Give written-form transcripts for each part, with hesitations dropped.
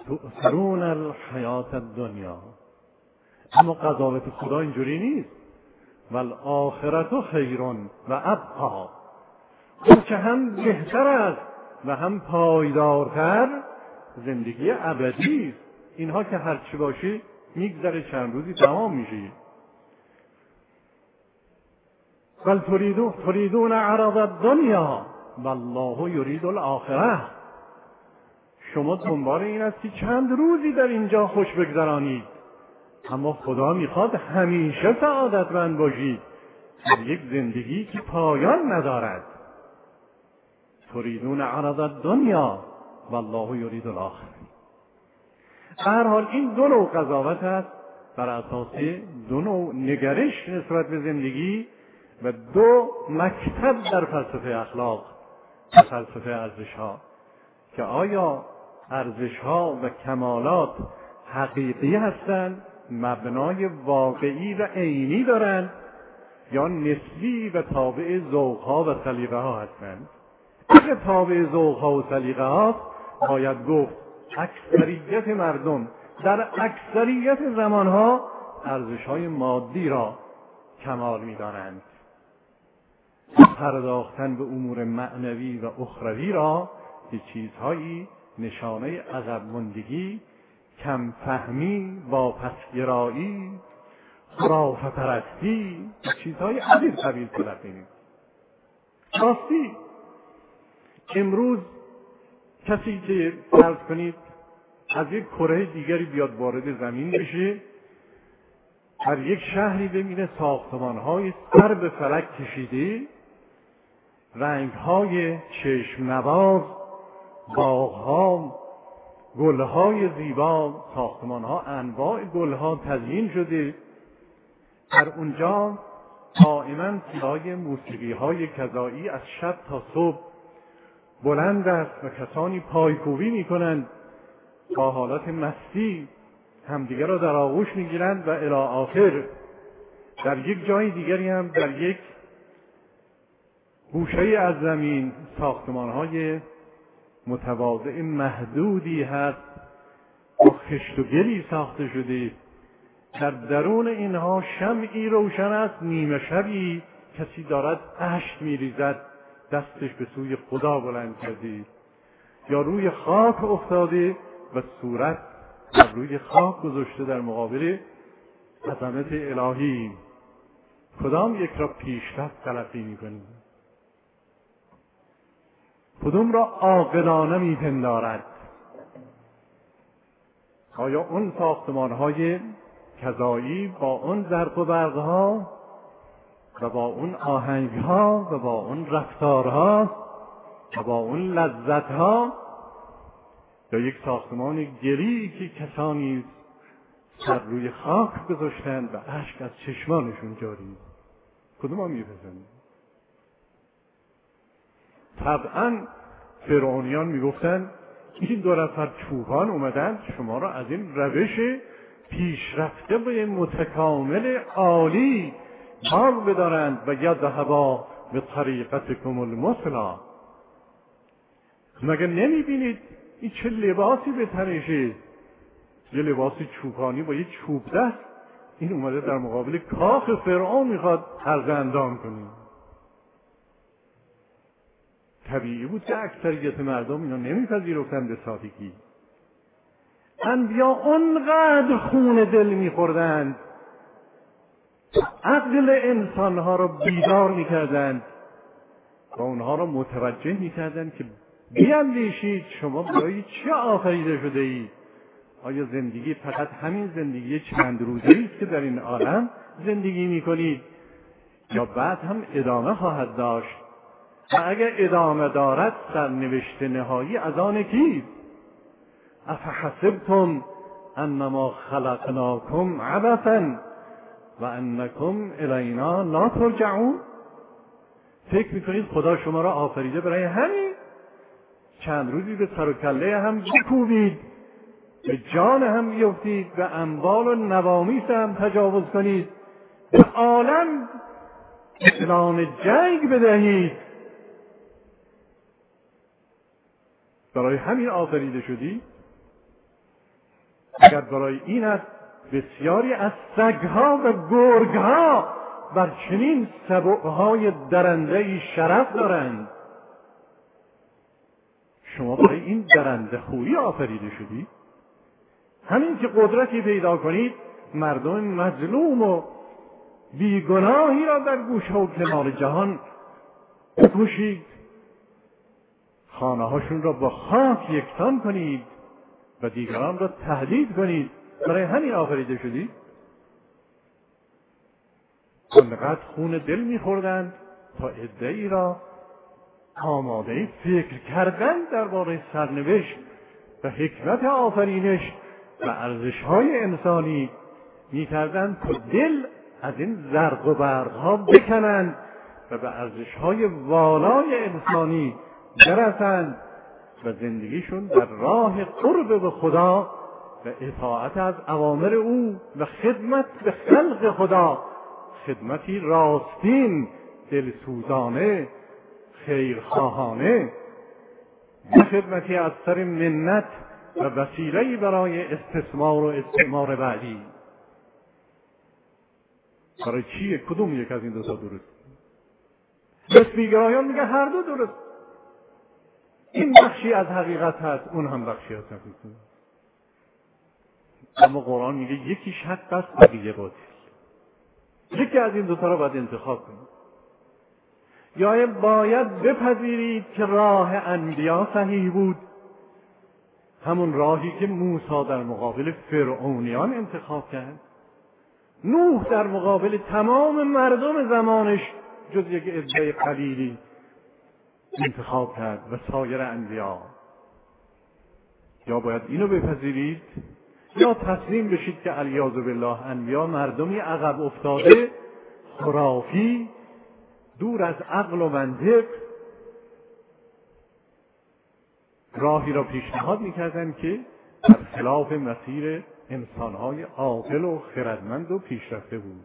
تؤثرون الحیات الدنیا. اما قضاوت خدا اینجوری نیست. والآخرة خیر و ابقی. اون که هم بهتر است و هم پایدارتر زندگی ابدی است. اینها که هرچی باشه میگذره، چند روزی تمام میشه. بل تريدون عرض الدنیا والله یرید الاخره. شما دنبال این است که چند روزی در اینجا خوش بگذرانید، اما خدا میخواد همیشه سعادتمند باشید در یک زندگی که پایان ندارد. تريدون عرض الدنیا والله یرید الاخره. به هر حال این دو نوع قضاوت است بر اساس دو نوع نگرش نسبت به زندگی و دو مکتب در فلسفه اخلاق و فلسفه ارزش‌ها، که آیا ارزش‌ها و کمالات حقیقی هستند، مبنای واقعی و عینی دارند، یا نسبی و تابع ذوق‌ها و سلیقه‌ها هستند. اگر تابع ذوق‌ها و سلیقه‌ها، باید گفت اکثریت مردم در اکثریت زمانها ارزش‌های مادی را کمال می‌دانند. پرداختن به امور معنوی و اخروی را به چیزهایی نشانه عقب ماندگی، کم فهمی، واپسگرایی، خرافه پرستی، چیزهای از این قبیل تلقی می‌کنند. راستی امروز کسی که فرض کنید از یک کره دیگری بیاد وارد زمین بشه، در یک شهری ببینه ساختمان‌های سر به فلک کشیده، رنگ‌های چشم نواز، باغ‌ها، گل‌های زیبا، ساختمان‌ها انواع گل‌ها تزیین شده، در اونجا دائما صدای موسیقی‌های کذایی از شب تا صبح بلند است و کسانی پایکوبی می‌کنند، با حالت مستی همدیگر را در آغوش می‌گیرند و الی آخر. در یک جای دیگری هم در یک گوشه از زمین ساختمان‌های متواضع محدودی هست با خشت و گلی ساخته شده، در درون اینها شمعی روشن است، نیمه شبی کسی دارد اشک می‌ریزد، دستش به سوی خدا بلند کرده، یا روی خاک افتاده و صورت بر روی خاک گذاشته در مقابل عظمت الهی. کدام یک را پیشرفت تلقی می‌کنیم؟ کدام را عاقلانه می‌پندارد؟ آیا اون ساختمان‌های کذایی با اون زرق و برق‌ها و با اون آهنگ‌ها و با اون رفتارها و با اون لذت‌ها، یا یک ساختمان گلی که کسانی سر روی خاک گذاشتند و اشک از چشمانشون جاری؟ کدوم ها می‌پسندید؟ طبعا فرعونیان میگفتند این دو نفر چوپان اومدن شما را از این روش پیشرفته و متکامل عالی باز بدارند و یذهبا به طریقتکم المثلی. مگر نمیبینید این چه لباسی به تنشه؟ یه لباس چوپانی با یه چوب دست، این اومده در مقابل کاخ فرعون میخواد عرض اندام کنه. طبیعی بود که اکثریت مردم اینا نمیپذیرفتن به سادگی. انبیا اونقدر خون دل میخوردند، عقل انسانها را بیدار میکردند و اونها را متوجه میکردند که بیندیشید شما برای چه آفریده شده اید؟ آیا زندگی فقط همین زندگی چند روزه‌ای است که در این عالم زندگی میکنید، یا بعد هم ادامه خواهد داشت؟ و اگر ادامه دارد سرنوشت نهایی از آن کیست؟ افحسبتم انما خلقناکم عبثا و انکم الینا لا ترجعون؟ فکر میکنید خدا شما را آفریده برای همین چند روزی به سر و کله هم بکوبید، به جان هم بیفتید، به اموال و نوامیس هم تجاوز کنید، به عالم اعلان جنگ بدهید؟ برای همین آفریده شدی؟ مگر برای این است بسیاری از سگها و گرگها بر چنین سبعهای درنده‌ای شرف دارند. شما برای این درنده خویی آفریده شدید؟ همین که قدرتی پیدا کنید مردم مظلوم و بیگناهی را در گوشه و کنار جهان بکشید، خانه هاشون را با خاک یکسان کنید و دیگران را تهدید کنید. برای همین آفریده شدید؟ اونقدر خون دل می‌خوردند تا عده‌ای را آماده فکر کردن درباره سرنوشت و حکمت آفرینش و ارزش‌های انسانی می‌کردند تا دل از این زرق و برق‌ها بکنند و به ارزش‌های والای انسانی برسند و زندگیشون در راه قرب به خدا و اطاعت از اوامر او و خدمت به خلق خدا، خدمتی راستین، دلسوزانه، خیرخواهانه، نه خدمتی از سر منت و وسیله‌ای برای استثمار و استعمار بعدی. برای چیه؟ کدوم یک از این دو تا درست؟ نسبی‌گرایان میگه هر دو درست. این بخشی از حقیقت هست، اون هم بخشی از حقیقت هست. اما قرآن میگه یکیش حق است بقیه باطل. یکی از این دوتا را باید انتخاب کنید. یا باید بپذیرید که راه انبیا صحیح بود، همون راهی که موسی در مقابل فرعونیان انتخاب کرد، نوح در مقابل تمام مردم زمانش جز یک عده قلیلی انتخاب کرد و سایر انبیا. یا باید اینو بپذیرید یا تسلیم بشید که علیاذ بالله انبیا مردمی عقب افتاده، خرافی، دور از عقل و منطق، راهی را پیشنهاد میکردند که در خلاف مسیر انسانهای عاقل و خردمند و پیشرفته بود.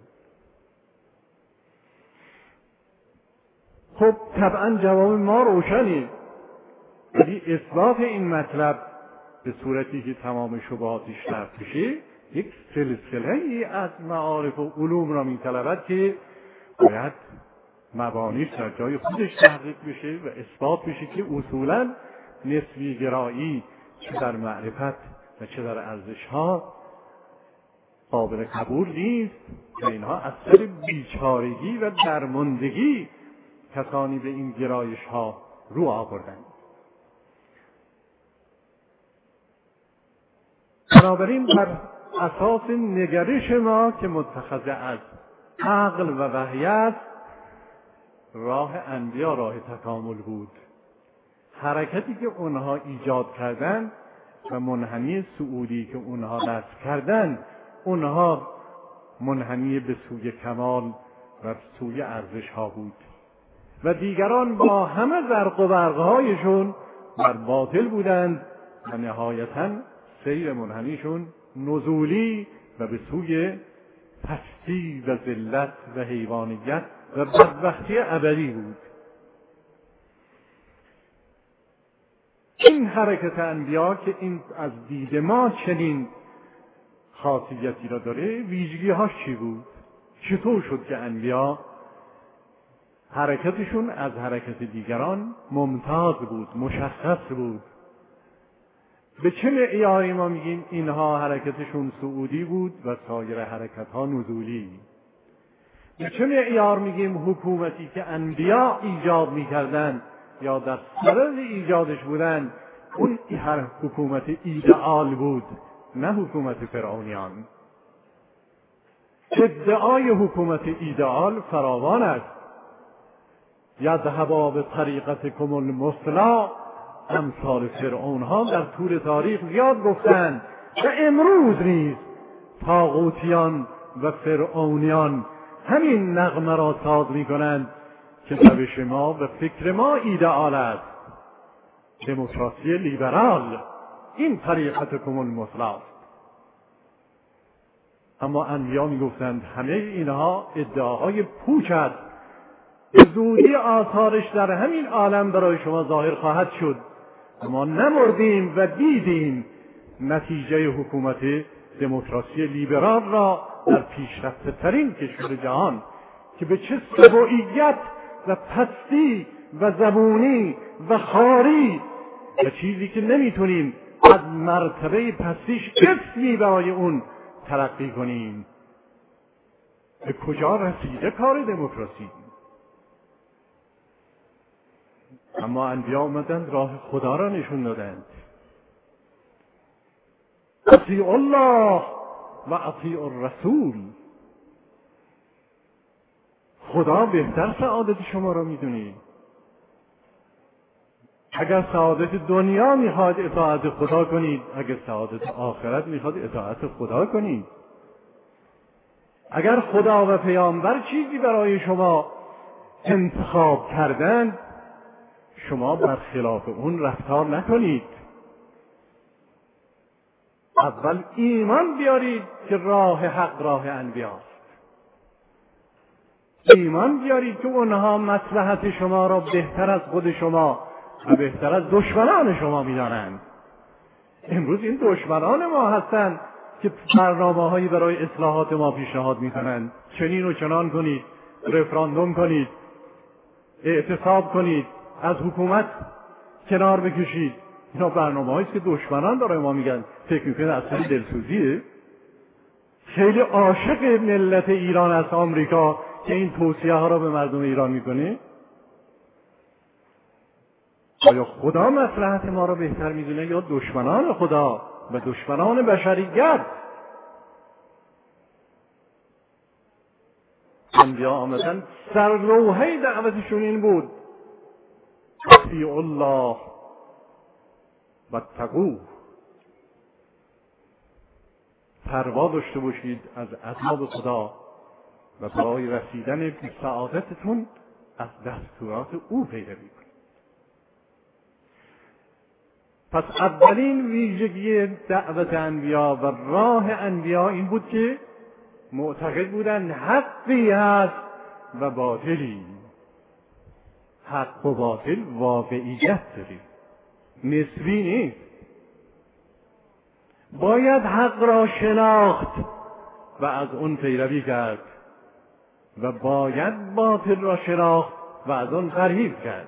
خب طبعا جواب ما روشنه، ولی اثبات این مطلب به صورتی که تمام شبهاتش رفع بشه یک سلسله‌ای از معارف و علوم را میطلبد که باید مبانیش در جای خودش تحقیق بشه و اثبات بشه که اصولاً نسبی گرایی چه در معرفت و چه در ارزش‌ها قابل قبول نیست و اینها از سر بیچارگی و درماندگی کسانی به این گرایش‌ها رو آوردند. بنابراین بر اساس نگرش ما که متخذ از عقل و وحی است، راه انبیا راه تکامل بود. حرکتی که اونها ایجاد کردند و منحنی صعودی که اونها رسم کردند، اونها منحنی به سوی کمال و سوی ارزش ها بود و دیگران با همه زرق و برقهایشون بر باطل بودند و نهایتاً سیر منحنیشون نزولی و به سوی پستی و ذلت و حیوانیت و بدبختی ابدی بود. این حرکت انبیا که این از دید ما چنین خاصیتی را داره، ویژگی هاش چی بود؟ چطور شد که انبیا حرکتشون از حرکت دیگران ممتاز بود، مشخص بود؟ به چه معیاری ما میگیم اینها حرکتشون صعودی بود و سایر حرکت ها نزولی؟ به چه معیار میگیم حکومتی که انبیا ایجاد میکردن یا در صدد ایجادش بودن اون هر حکومت ایدئال بود، نه حکومت فرعونیان؟ ادعای حکومت ایدئال فراوان است. یذهبا به طریقتکم المثلی، امثال فرعون ها در طول تاریخ زیاد گفتند و امروز نیز طاغوتیان و فرعونیان همین نغمه را ساز می کنند که روش ما و فکر ما ایدئال است. دموکراسی لیبرال، این طریقتکم المثلی است. اما انبیا می گفتند همه اینها ادعاهای پوچ است، به زودی آثارش در همین عالم برای شما ظاهر خواهد شد. ما نمردیم و دیدیم نتیجه حکومت دموکراسی لیبرال را در پیشرفته ترین کشور جهان که به چه سبوعیت و پستی و زبونی و خاری و چیزی که نمیتونیم از مرتبه پستیش اسمی برای اون ترقی کنیم، به کجا رسیده کار دموکراسی؟ اما انبیا آمدند راه خدا را نشون دادند. اطیعوا الله و اطیعوا الرسول. خدا بهتر سعادت شما را میدونی. اگر سعادت دنیا میخواد اطاعت خدا کنید، اگر سعادت آخرت میخواد اطاعت خدا کنید. اگر خدا و پیامبر چیزی برای شما انتخاب کردند، شما برخلاف اون رفتار نکنید. اول ایمان بیارید که راه حق راه انبیاست. ایمان بیارید که اونها مصلحت شما را بهتر از خود شما و بهتر از دشمنان شما می‌دانند. امروز این دشمنان ما هستند که برنامه‌هایی برای اصلاحات ما پیشنهاد می‌کنند. چنین و چنان کنید، رفراندوم کنید، اعتصاب کنید، از حکومت کنار بکشید. اینا برنامه‌هایی است که دشمنان برای ما میگن. فکر می‌کنید اصلا دلسوزیه؟ خیلی عاشق ملت ایران است آمریکا که این توصیه‌ها را به مردم ایران می‌کنه. آیا خدا مصلحت ما را بهتر می‌دونه یا دشمنان خدا و دشمنان بشریت؟ انبیا آمدن سرلوحه دعوتشون این بود: اطیعوا الله و اتقوه. پروا داشته باشید از عذاب خدا و برای رسیدن به سعادتتون از دستورات او پیروی کنید. پس اولین ویژگی دعوت انبیا و راه انبیا این بود که معتقد بودند حقی هست و باطلی. حق و باطل واقعیت دارید، نسبی نیست. باید حق را شناخت و از اون پیروی کرد و باید باطل را شناخت و از اون پرهیز کرد.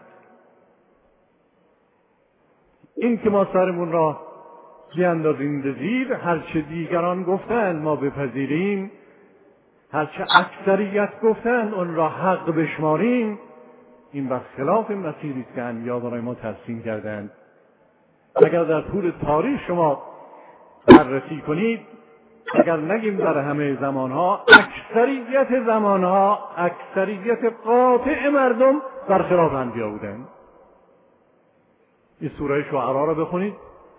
این که ما سرمون را بیاندازیم به زیر، هرچه دیگران گفتند ما بپذیریم، هرچه اکثریت گفتند اون را حق بشماریم، این برخلاف مسیری است که انبیا برای ما ترسیم کردند. اگر در طول تاریخ شما بررسی کنید، اگر نگیم در همه زمانها، اکثریت زمانها، اکثریت قاطع مردم برخلاف انبیا بودند. این سوره شعرا را بخونید،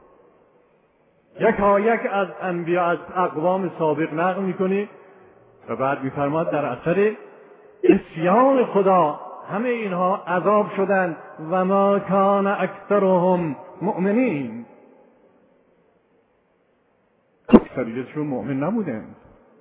یک از انبیا از اقوام سابق نقل میکنه و بعد میفرماد در اثر عصیان خدا همه اینها عذاب شدند و ما کان اکثرهم مؤمنین. اکثریتشون مؤمن نبودند.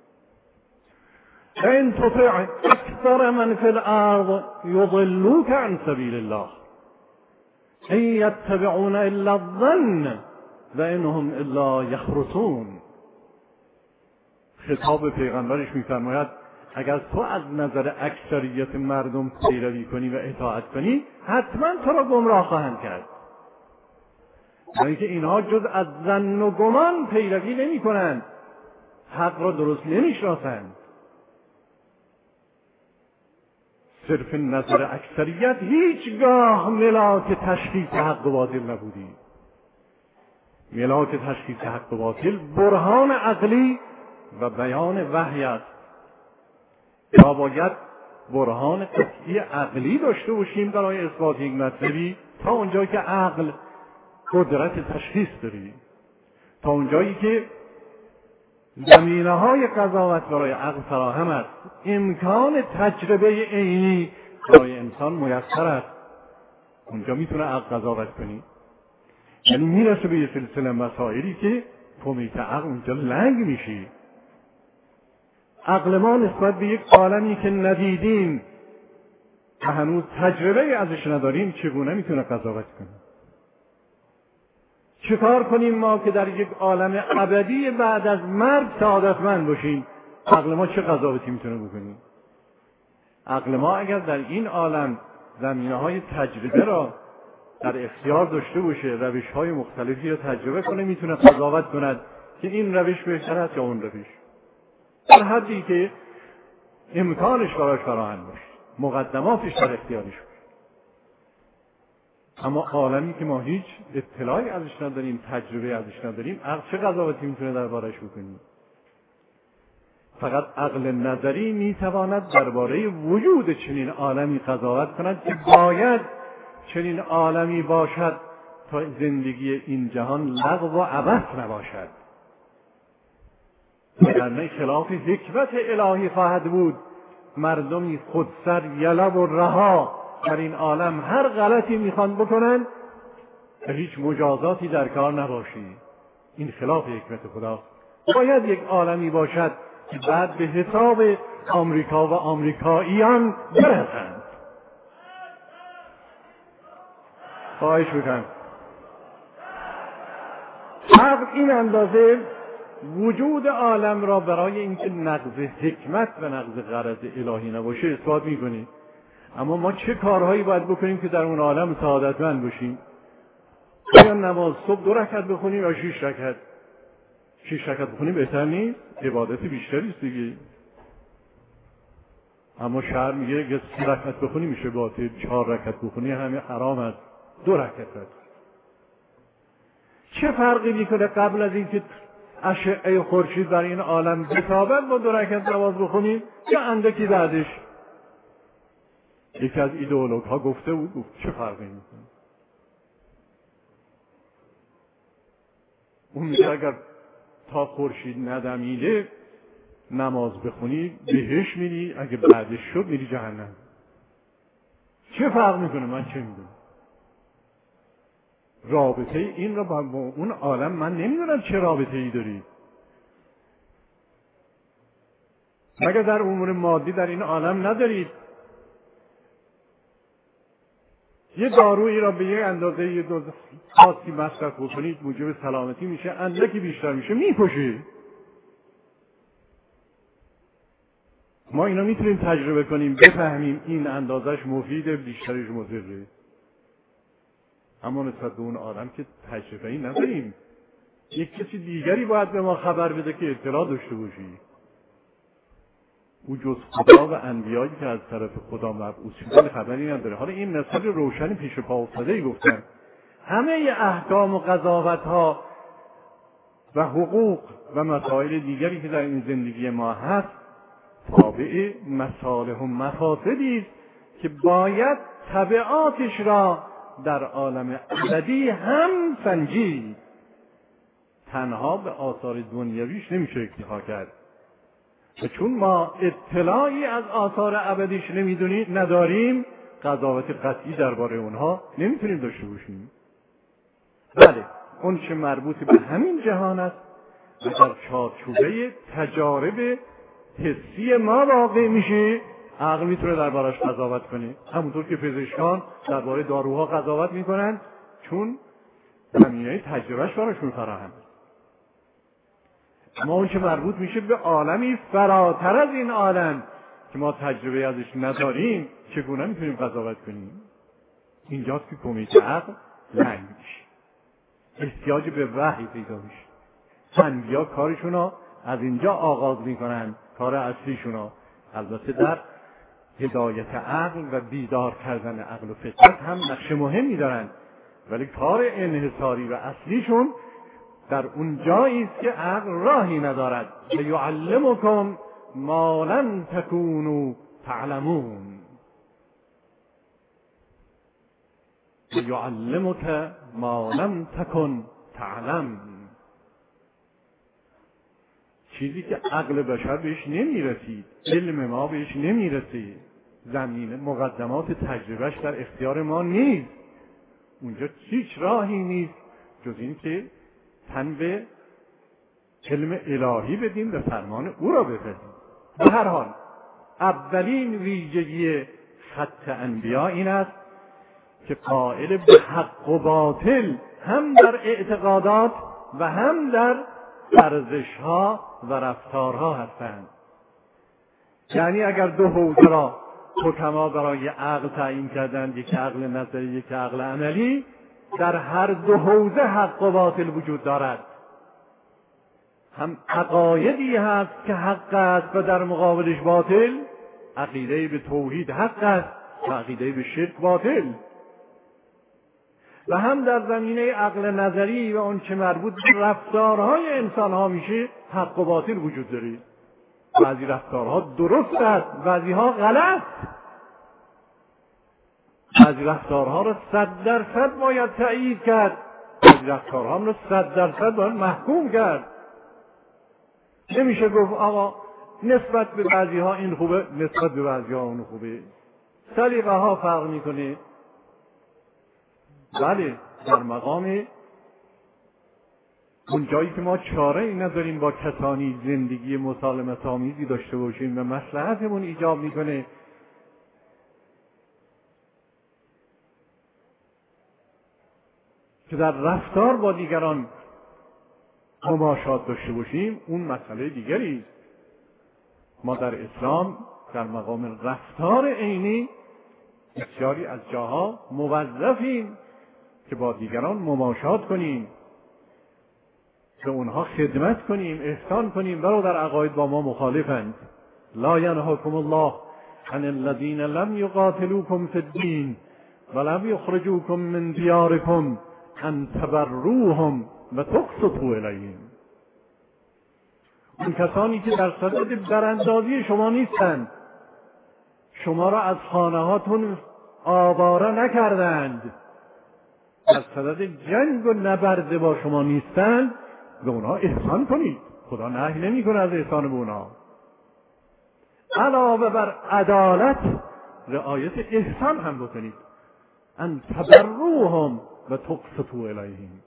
این تطع اکثر من فی الارض یضلوک عن سبیل الله ان یتبعون الا الظن و انهم الا یخرصون. خطاب پیغمبرش میفرماید اگر تو از نظر اکثریت مردم پیروی کنی و اطاعت کنی، حتما تو را گمراه خواهند کرد. یعنی که اینها جز از ظن و گمان پیروی نمی کنند، حق را درست نمی شناسند. صرف نظر اکثریت هیچگاه ملاک تشخیص حق و باطل نبودی. ملاک تشخیص حق و باطل برهان عقلی و بیان وحی است. یا باید برهان قطعی عقلی داشته باشیم برای اثبات یک مطلبی، تا اونجایی که عقل قدرت تشخیص داری، تا اونجایی که زمینه‌های قضاوت برای عقل فراهم است، امکان تجربه عینی برای انسان میسر است، اونجا میتونه عقل قضاوت کنی. یعنی میرسه به یه سلسله مسائلی که تو میت عقل اونجا لنگ میشی. عقل ما نسبت به یک عالمی که ندیدیم و هنوز تجربه ازش نداریم چگونه میتونه قضاوت کنه؟ چیکار کنیم ما که در یک عالم ابدی بعد از مرگ سعادتمند باشیم؟ عقل ما چه قضاوتی میتونه بکنیم؟ عقل ما اگر در این عالم زمینه‌های تجربه را در اختیار داشته باشه، روش‌های مختلفی را تجربه کنه، میتونه قضاوت کند که این روش بهتر است یا اون روش، در حدی که امکانش براش فراهم باشه، مقدماتش در اختیارش باشه. اما عالمی که ما هیچ اطلاعی ازش نداریم، تجربه ازش نداریم، عقل چه قضاوتی میتونه دربارش بکنیم؟ فقط عقل نظری میتواند درباره وجود چنین عالمی قضاوت کند که باید چنین عالمی باشد تا زندگی این جهان لغو و عبث نباشد، وگرنه خلاف حکمت الهی خواهد بود. مردمی خودسر، یلب و رها در این عالم هر غلطی میخوان بکنن و هیچ مجازاتی در کار نباشی. این خلاف حکمت خدا. باید یک عالمی باشد که بعد به حساب آمریکا و آمریکاییان برسند. خواهش میکنم. عقل این اندازه وجود عالم را برای اینکه نقض حکمت و نقض غرض الهی نباشه اثبات میکنه. اما ما چه کارهایی باید بکنیم که در اون عالم سعادتمند باشیم؟ آیا نماز صبح 2 رکعت بخونیم یا 6 رکعت؟ 6 رکعت بخونیم بهتر نیست؟ عبادت بیشتری است دیگه. اما شرع میگه اگه 3 رکعت بخونی میشه باطل، 4 رکعت بخونی همه حرام است. 2 رکعت بخونی. چه فرقی میکنه قبل از اینکه اشعه خورشید در این عالم بتابد با 2 رکعت نماز بخونیم یا اندکی بعدش؟ یکی از ایدئولوگ ها گفته بود، گفت چه فرقی میکنه؟ اون میگه اگر تا خورشید ندمیده نماز بخونی بهش میری، اگه بعدش شد میری جهنم. چه فرق میکنه؟ من چه میدونم؟ رابطه این را با اون عالم من نمیدونم چه رابطه ای داری. مگر در امور مادی در این عالم ندارید؟ یه دارویی را به یه اندازه یه دوز خاصی مصرف بکنید موجب سلامتی میشه، اندکی بیشتر میشه میکشه. ما اینا میتونیم تجربه کنیم بفهمیم این اندازش مفیده بیشترش مضره. اما نسبت به اون عالم که تجربه ای نداریم. یک کسی دیگری باید به ما خبر بده که اطلاع داشته باشی. او جز خدا و انبیایی که از طرف خدا مبعوث شدن خبری نداره. حالا این نسبت روشنی پیش پا افتاده‌ای گفتن. همه احکام و قضاوت ها و حقوق و مسائل دیگری که در این زندگی ما هست تابع مصالح و مفاسدی است که باید تبعاتش را در عالم ابدی هم سنجید. تنها به آثار دنیویش نمیشه اکتفا کرد. و چون ما اطلاعی از آثار ابدیش نداریم، قضاوت قطعی درباره اونها نمیتونیم داشته باشیم. بله، اون چه مربوط به همین جهان است و در چارچوبه تجارب حسی ما واقع میشه، عقل میتونه دربارش قضاوت کنه. همونطور که پزشکان درباره داروها قضاوت میکنن چون زمینه تجربهش براشون فراهم. اما اون که مربوط میشه به عالمی فراتر از این عالم که ما تجربه ازش نداریم، چگونه میتونیم قضاوت کنیم؟ اینجاست که کمیته عقل لنگ میشه، احتیاج به وحی پیدا میشه. انبیا کارشون از اینجا آغاز میکنن، کار اصلیشون. البته در هدایت عقل و بیدار کردن عقل و فطرت هم نقش مهمی دارن، ولی کار انحصاری و اصلیشون در اون جایی است که عقل راهی ندارد. لیعلمکم ما لم تکونوا تعلمون. لیعلمک ما لم تکن تعلم. چیزی که عقل بشر بهش نمیرسید، علم ما بهش نمیرسید، زمینه مقدمات تجربهش در اختیار ما نیست. اونجا هیچ راهی نیست جز این که تن به علم الهی بدیم و فرمان او را بپذیریم. به هر حال اولین ویژگی خط انبیا این است که قائل به حق و باطل هم در اعتقادات و هم در ارزش‌ها و رفتارها هستند. یعنی اگر دو حوزه را حکما برای عقل تعیین کردند، یک عقل نظری یک عقل عملی، در هر دو حوزه حق و باطل وجود دارد. هم عقایدی هست که حق است و در مقابلش باطل، عقیده به توحید حق است و عقیده به شرک باطل. و هم در زمینه عقل نظری و اون چه مربوط به رفتارهای انسان ها میشه حق و باطل وجود داره. بعضی رفتارها درست است، بعضی ها غلط. بعضی رفتارها را 100% باید تأیید کرد، بعضی رفتارها را 100% باید محکوم کرد. نمیشه گفت آقا نسبت به بعضی ها این خوبه، نسبت به بعضی ها اون خوبه. سلیقه ها فرق میکنه. بله، در مقام اون جایی که ما چاره ای نداریم با کسانی زندگی مسالمت آمیزی داشته باشیم و مصلحتمون ایجاب میکنه که در رفتار با دیگران مماشات داشته باشیم، اون مسئله دیگری است. ما در اسلام در مقام رفتار عینی بسیاری از جاها موظفیم که با دیگران مماشات کنیم، به اونها خدمت کنیم، احسان کنیم، ولو در عقاید با ما مخالفند. لا ینهاکم الله عن الذین لم یقاتلوکم فی الدین ولم یخرجوکم من دیارکم ان تبروهم و تقسطوا الیهم. اون کسانی که در صدد براندازی شما نیستند، شما را از خانه هاتون آواره نکردند، در صدد جنگ و نبرد با شما نیستند، به اونها احسان کنید. خدا نهی نمی‌کنه از احسان به اونها. علاوه بر عدالت رعایت احسان هم بکنید. ان تبروهم و تقسطوا الیهم.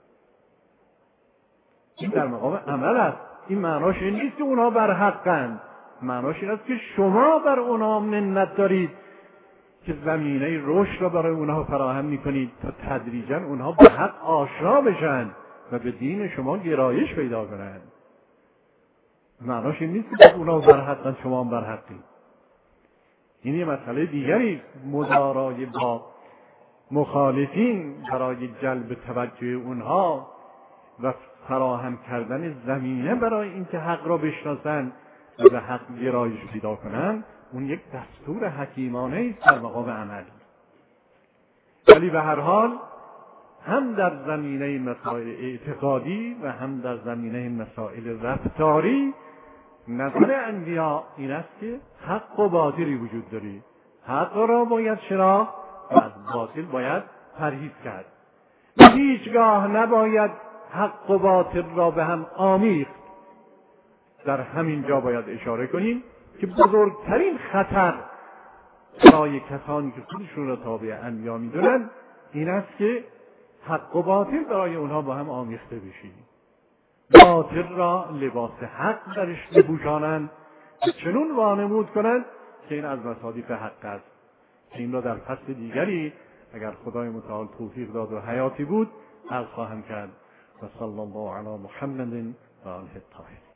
این در مقام عمل است. این معناش این نیست که اونها بر حقند. معناش این است که شما بر اونها منت دارید که زمینه رشد را برای اونها فراهم میکنید تا تدریجاً اونها به حق آشنا بشن و به دین شما گرایش پیدا کنند. معناش این نیست که اونها بر حقند شما هم بر حقید. این یه مسئله دیگری. مدارای با مخالفین برای جلب توجه اونها و فراهم کردن زمینه برای اینکه حق را بشناسند و به حق گرایش پیدا کنند، اون یک دستور حکیمانه است در مقام عمل. ولی به هر حال هم در زمینه مسائل اعتقادی و هم در زمینه مسائل رفتاری نظر انبیا این است که حق و باطلی وجود داری. حق را باید شناخت و از باطل باید پرهیز کرد. هیچگاه نباید حق و باطل را به هم آمیخت. در همین جا باید اشاره کنیم که بزرگترین خطر برای کسانی که خودشون را تابع انبیا میدونن این است که حق و باطل برای اونها با هم آمیخته بشی. باطل را لباس حق درش بپوشانند و چنون وانمود کنند که این از مصادیق حق است. این را در فصل دیگری اگر خدای متعال توفیق داد و حیاتی بود عرض خواهم کرد. و صلی الله علی محمد و آله الطاهرین.